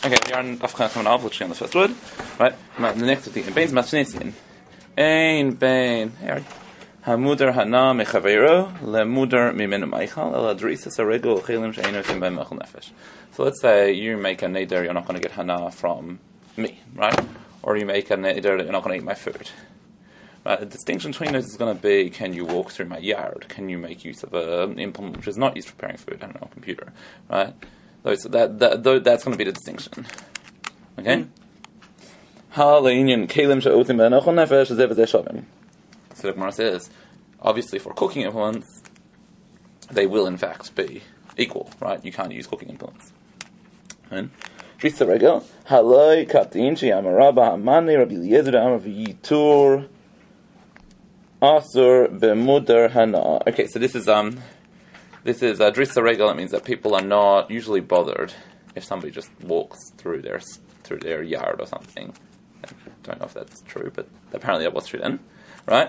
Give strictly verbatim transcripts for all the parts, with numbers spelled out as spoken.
Okay, we are on Afghan coming off, literally on the first word. Right? Now, the next thing. Bain's Mashnesin. Ein Bain. Hamudar Hana Mechaveiro, Lemudar Mimenu Maichal, El Adrisas Arego, Chelim Shainotim Ben Mechel Nefesh. So let's say you make a neder, you're not going to get Hana from me, right? Or you make a neder that you're not going to eat my food. Right? The distinction between those is going to be, can you walk through my yard? Can you make use of an implement which is not used for preparing food? I don't know, a computer, right? So that, that, that's going to be the distinction. Okay? So the Gemara says, obviously for cooking implements, they will in fact be equal, right? You can't use cooking implements. Right? Okay, so this is um, this is uh, drissa regel. It means that people are not usually bothered if somebody just walks through their through their yard or something. I don't know if that's true, but apparently that was true then, right?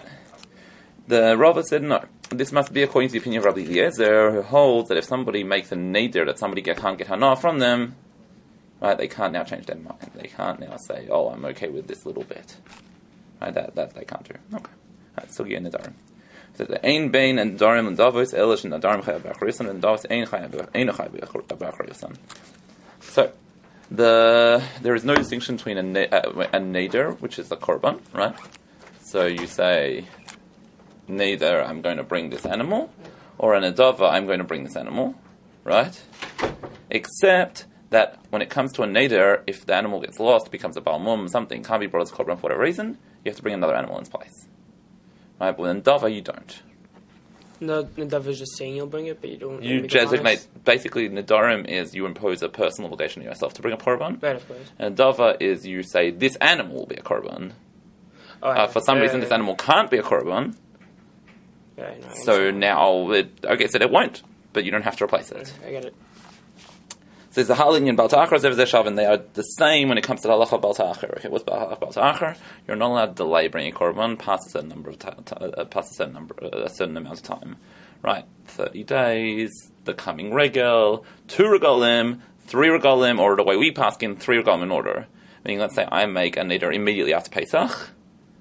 The Rava said no. This must be according to the opinion of Rabbi Eliezer, who holds that if somebody makes a neder that somebody get, can't get hana from them, right, they can't now change their mind. They can't now say, "Oh, I'm okay with this little bit." Right? That that they can't do. Okay. Right, Sugi and Nadarim. So the Ein Bain and Darim and Davos Elish and Nadarim Chayav Bacharisan and Davos Ein Chayav Ein Chayav Bacharisan. So the there is no distinction between a ne- uh, a neder, which is a korban, right? So you say, neither I'm going to bring this animal, or an adava, I'm going to bring this animal, right? Except that when it comes to a neder, if the animal gets lost, becomes a balmum, something can't be brought as korban for whatever reason, you have to bring another animal in its place. Right? But with adava, you don't. No, Nadav is just saying you'll bring it, but you don't. You designate, basically, Nadarim is you impose a personal obligation on yourself to bring a korban. Right, of course. And Dava is you say, this animal will be a korban. Oh, uh, for some right, reason, right, this animal can't be a korban. Right, no, So now, it, okay, so it won't, but you don't have to replace it. I get it. So it's the halin and balta'achar, zevzeh and they are the same when it comes to the halacha balta'achar. Okay, what's halacha balta'achar? You're not allowed to delay bringing a korban past a certain number of ta- ta- uh, past a certain number, uh, a certain amount of time. Right, thirty days, the coming regel, two regalim, three regalim, or the way we pass in three regalim in order. Meaning, let's say I make a neder immediately after Pesach,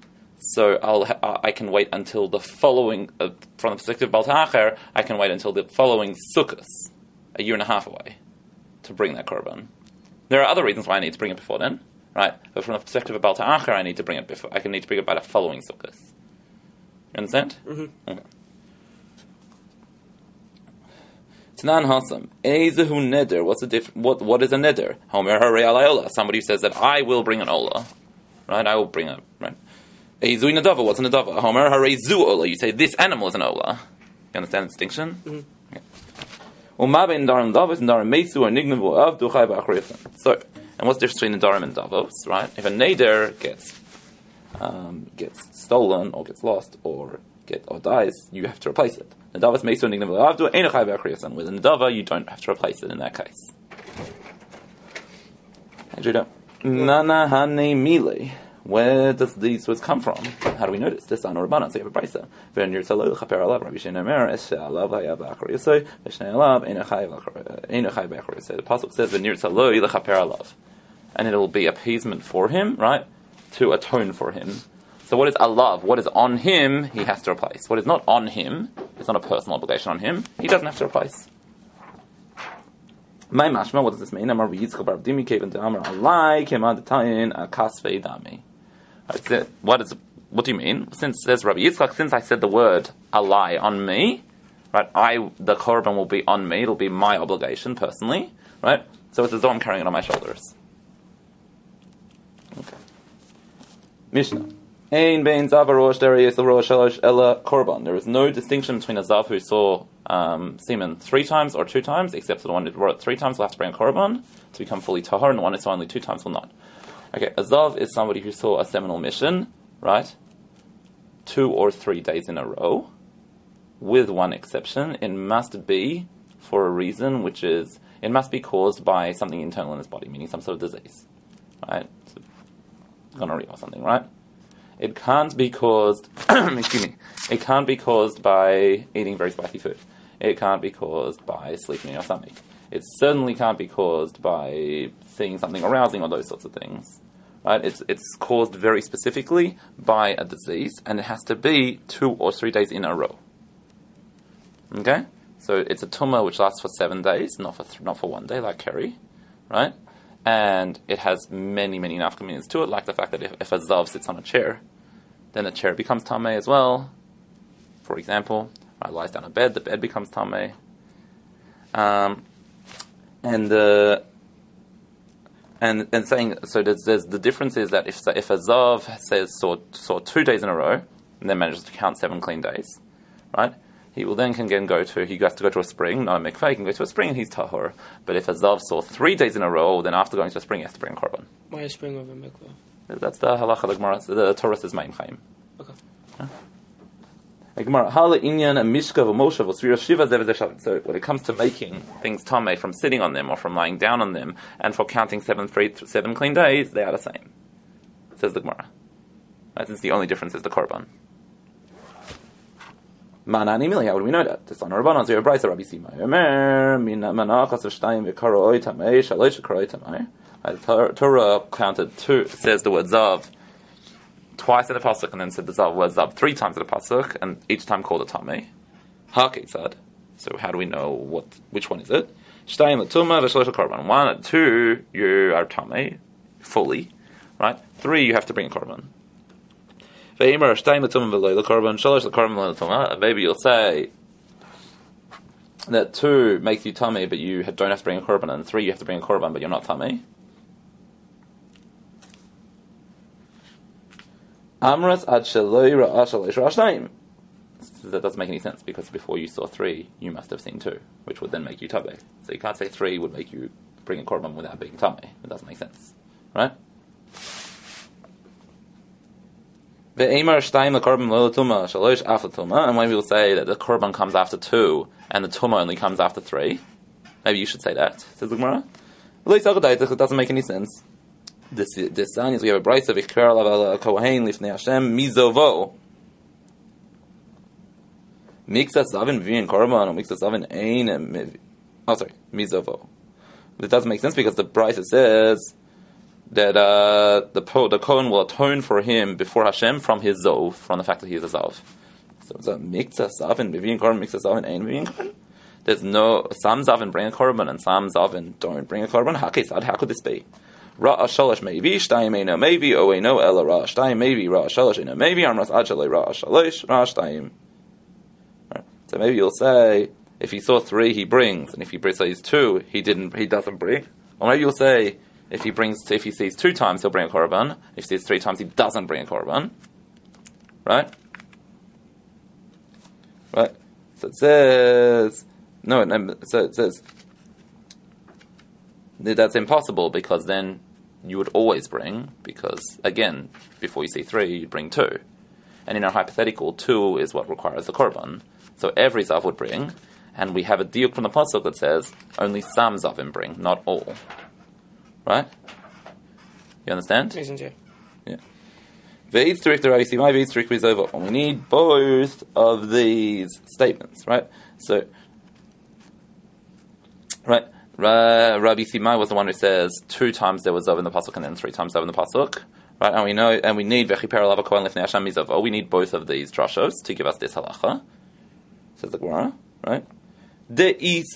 so I'll ha- I can wait until the following, uh, from the perspective of balta'achar, I can wait until the following Sukkot, a year and a half away, to bring that korban. There are other reasons why I need to bring it before then, right? But from the perspective of balta'achar, I need to bring it before. I can need to bring it by the following Sukkot. You understand? Mm-hmm. Okay. Tanan hasam. Ezehu neder. What's the diff? What what is a neder? Homer harei alayola. Somebody who says that I will bring an ola, right? I will bring a right. Ezehu nadava. What's a nadava? Homer harei zu ola. You say this animal is an ola. You understand the distinction? Mm-hmm. So, and what's the difference between Nadarim and Davos, right? If a Neder gets um, gets stolen or gets lost or get or dies, you have to replace it. Nadavos Meisu and Nignavu Avdu Ein Chai B'Achriyasan. With a Nadava, you don't have to replace it in that case. Judah. Nana Hane Mile. Where does these words come from? How do we notice this? An Rabbanan, so you have a brisa. When you're Tzalo Chaper Alav, Rabbi Shimon Omer, Eshe Alav Hayav Achar Yosei, Eshnei Alav Ein Chai B'Achar Yosei. The pasuk says, "When you're Tzalo Chaper Alav," and it will be appeasement for him, right? To atone for him. So, what is Alav? What is on him? He has to replace. What is not on him? It's not a personal obligation on him. He doesn't have to replace. My mashma. What does this mean? Amar Yitzchak Bar Dimi Kevan Amar Alai Kemad Tayin Akasvei Dami. What is? What do you mean? Since says Rabbi Yitzchak, since I said the word alai on me, right? I the korban will be on me. It'll be my obligation personally, right? So it's as though I'm carrying it on my shoulders. Okay. Mishnah. Ein bein zav harosh deriyes l'rosh shalosh ela korban. There is no distinction between a zav who saw um, semen three times or two times, except for the one who wrote three times will have to bring a korban to become fully tahor, and the one who saw only two times will not. Okay, a zav is somebody who saw a seminal mission, right? Two or three days in a row, with one exception. It must be for a reason, which is, it must be caused by something internal in his body, meaning some sort of disease, right? So, gonorrhea or something, right? It can't be caused, excuse me, it can't be caused by eating very spicy food. It can't be caused by sleeping in your stomach. It certainly can't be caused by seeing something arousing or those sorts of things. Right? It's it's caused very specifically by a disease, and it has to be two or three days in a row. Okay? So it's a tumor which lasts for seven days, not for th- not for one day, like Kerry, right? And it has many, many nafkaminins to it, like the fact that if, if a zav sits on a chair, then the chair becomes tameh as well. For example, right, lies down on a bed, the bed becomes tameh. Um, and the and and saying so, there's, there's the difference is that if if a zav says saw saw two days in a row and then manages to count seven clean days, right? He will then can again go to, he has to go to a spring, not a mikveh, he can go to a spring and he's tahor. But if a zav saw three days in a row, then after going to a spring, he has to bring a korban. Why a spring over mikveh? That's the halacha, the Gemara, the Torah says ma'im chaim. Okay. The Gemara, hala inyan a mishka v'moshav v'svira shiva zev zeh. So when it comes to making things tameh from sitting on them or from lying down on them, and for counting seven, three, seven clean days, they are the same. Says the Gemara. Right, since the only difference is the korban. Manani mili, how would we know that? This on Rabbanon, zero brayso Rabbi Simai. Omer, min manachas v'shtayim v'karo oi tamei, shalosh v'karo oi tamei. The Torah counted two, says the word zav twice in the pasuk, and then said the zav word zav three times in the pasuk, and each time called a tamei. Haketzad. So how do we know what which one is it? Shtayim l'tuma v'shalosh v'korban. One and two, you are tamei fully, right? Three, you have to bring a korban. Maybe you'll say that two makes you tamei, but you don't have to bring a korban, and three you have to bring a korban, but you're not tamei. Amras ad sheloi ra'ah shalosh ra'ah shtayim. That doesn't make any sense, because before you saw three, you must have seen two, which would then make you tamei. So you can't say three would make you bring a korban without being tamei. It doesn't make sense, right? And when we will say that the korban comes after two and the tumah only comes after three, maybe you should say that, says the Gemara. It doesn't make any sense. This this is we have a brayso v'ikar alav kohen lifnei Hashem mizovo. Mixas zavin v'yin korban or mixas zavin ein. Oh, sorry, mizovo. It doesn't make sense because the brayso says that uh, the the Kohen will atone for him before Hashem from his zov, from the fact that he is a zav. So it's a mikzah zavin b'v'yin korban, mikzah zavin ein b'v'yin korban. There's no, some zavin bring a korban and some zavin don't bring a korban. Hakesad, how could this be? Ra'ah shalosh maybe, shtayim eino maybe, o eino ela ra'ah shtayim maybe, ra'ah shalosh eino maybe, amras ad shaloi ra'ah shalosh, ra'ah shtayim. So maybe you'll say, if he saw three, he brings, and if he says two, he didn't, he doesn't bring. Or maybe you'll say, if he brings, if he sees two times, he'll bring a korban. If he sees three times, he doesn't bring a korban. Right? Right? So it says, no, no so it says, that's impossible, because then you would always bring, because, again, before you see three, you bring two. And in our hypothetical, two is what requires the korban. So every zav would bring, and we have a diuk from the pasuk that says, only some zavim bring, not all. Right? You understand? Makes sense, yeah. Yeah. Ve'itz strict Rabbi Simai, ve'itz strict is over. We need both of these statements, right? So, right, Ra- Rabbi Simai was the one who says two times there was Zav in the pasuk and then three times Zav in the pasuk, right? And we know, and we need Vechiper Lava Kohen Lifnei Hashem Mizavo. We need both of these drashos to give us this halacha. Says the Gemara, right? Because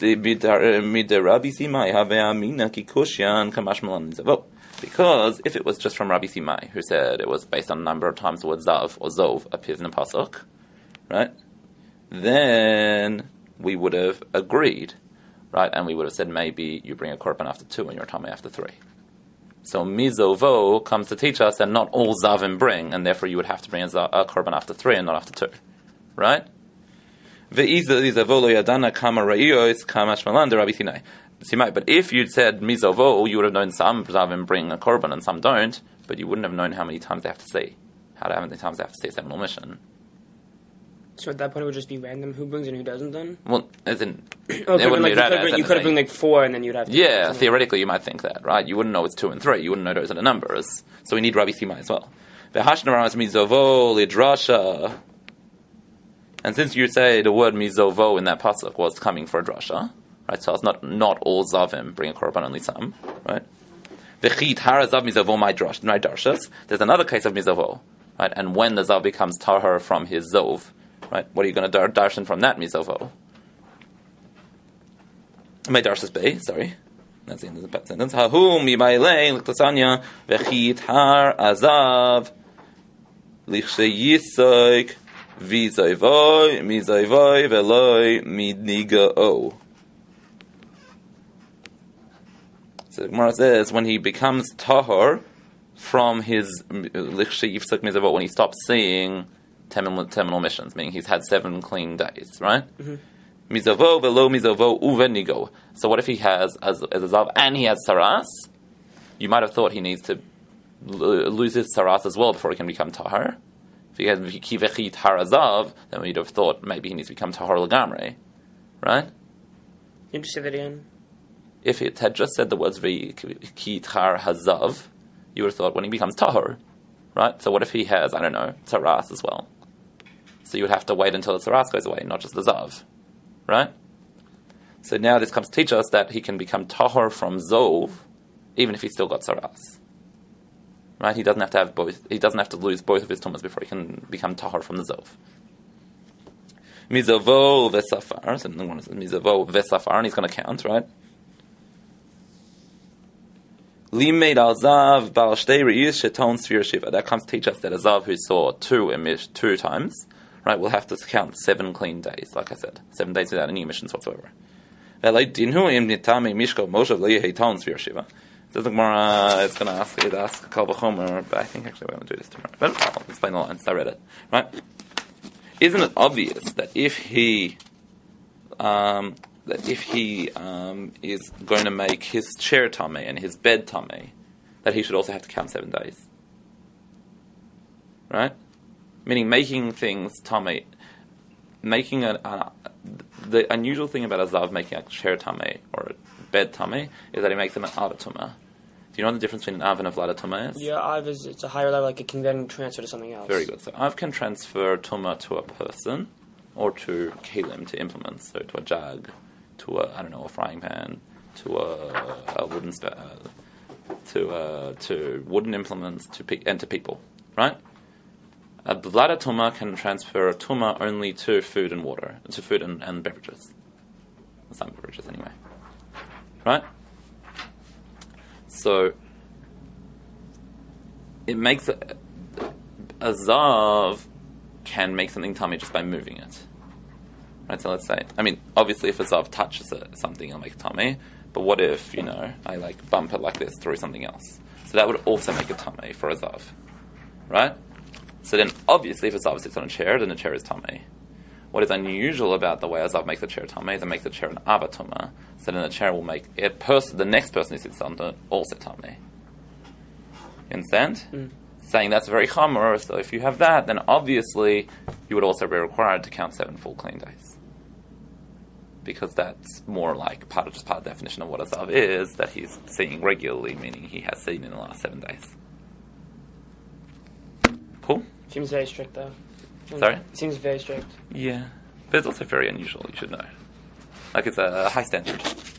if it was just from Rabbi Simai, who said it was based on a number of times the word Zav or Zov appears in the pasuk, right? Then we would have agreed, right? And we would have said maybe you bring a korban after two and your tamei after three. So Mizovo comes to teach us that not all Zavim bring, and therefore you would have to bring a, zav, a korban after three and not after two, right? But if you'd said Mizovo, you would have known some Zavim bring a korban and some don't, but you wouldn't have known how many times they have to see. How many times they have to see a seminal mission. So at that point it would just be random who brings and who doesn't then? Well, as in, oh, it wouldn't like, be random. You could have bring like four and then you'd have to... Yeah, theoretically you might think that, right? You wouldn't know it's two and three. You wouldn't know those are the numbers. So we need Rabbi Simai as well. And since you say the word mizovo in that pasuk was coming for a drasha, right? So it's not not all zavim bring a korban, only some, right? V'chit harazav mizavo my darshas. There's another case of mizavo, right? And when the zav becomes tahar from his zov, right? What are you going to dar- darshan from that mizavo? My darshas bay, sorry. That's the end of the sentence. Hahu mibaylei l'tasanya v'chit har azav lichsheyisoik v'zayvoy mizayvoy veloy midnigao. So the Gemara says when he becomes tahor from his lichsheyisoik mizayvoy, when he stops seeing terminal, terminal missions, meaning he's had seven clean days, right? Mm-hmm. Mizavo velo mizavo uvenigo. So what if he has as, as a zav and he has saras? You might have thought he needs to l- lose his saras as well before he can become tahar. If he has kivechit harazav, then we'd have thought maybe he needs to become tahar lagamre, right? You just say that again. If it had just said the words v'kit har hazav, you would have thought when he becomes tahar, right? So what if he has, I don't know, saras as well? So you would have to wait until the saras goes away, not just the zav. Right? So now this comes to teach us that he can become tahor from zov, even if he's still got saras. Right? He doesn't have to have both. He doesn't have to lose both of his tumas before he can become tahor from the zov. Mizavo vesafar. So the one is mizavo vesafar, and he's going to count, right? Limeid al zav bal shtei reis sheton sphere shiva. That comes to teach us that a zav who saw two emish two times. Right, we'll have to count seven clean days, like I said. Seven days without any emissions whatsoever. Says the Gemara, it's going to ask you to ask Kal V'chomer, but I think actually we're going to do this tomorrow. But I'll explain the lines, I read it. Right? Isn't it obvious that if he um, that if he um, is going to make his chair tummy and his bed tummy, that he should also have to count seven days? Right? Meaning making things tummy, making a, uh, the unusual thing about a zav making a chair tummy or a bed tummy is that he makes them an avatuma. Do you know what the difference between an av and a vlada tuma is? Yeah, av is it's a higher level, like it can then transfer to something else. Very good. So av can transfer tuma to a person or to kelim, to implements, so to a jug, to a I don't know a frying pan, to a, a wooden sp- uh, to uh, to wooden implements, to pe- and to people, right? A vlada tuma can transfer a tuma only to food and water, to food and, and beverages. Some beverages, anyway. Right? So, it makes a, a zav can make something tummy just by moving it. Right? So let's say, I mean, obviously if a zav touches a, something, it'll make a tummy. But what if, you know, I like bump it like this through something else? So that would also make a tummy for a zav. Right? So then, obviously, if a zav sits on a chair, then the chair is tummy. What is unusual about the way a zav makes the chair tummy is it makes the chair an avatuma. So then the chair will make a person, the next person who sits on it also tummy. You understand? Mm. Saying that's very chamor. So if you have that, then obviously you would also be required to count seven full clean days, because that's more like part of just part of the definition of what a zav is, that he's seeing regularly, meaning he has seen in the last seven days. Cool. Seems very strict, though. Sorry? It seems very strict. Yeah. But it's also very unusual, you should know. Like, it's a high standard.